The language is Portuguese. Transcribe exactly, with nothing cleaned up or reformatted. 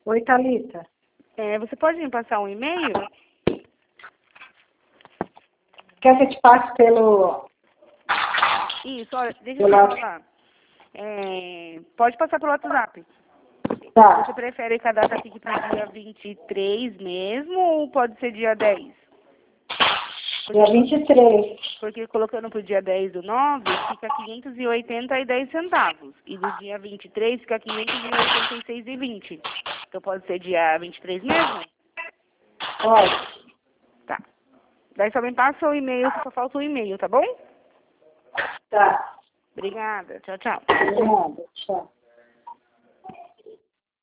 Oi, Thalita. É, você pode me passar um e-mail? Quer que eu te passe pelo... Isso, olha, deixa eu pelo... te falar. É, pode passar pelo WhatsApp. Tá. Você prefere que a data fique para dia vinte e três mesmo ou pode ser dia dez? Dia vinte e três. Porque colocando para o dia dez do nove, fica quinhentos e oitenta e dez centavos. E do dia vinte e três fica quinhentos e oitenta e seis e vinte. Então pode ser dia vinte e três mesmo? Pode. Tá. Daí só me passa o e-mail, que só falta o e-mail, tá bom? Tá. Obrigada. Tchau, tchau. De nada. Tchau.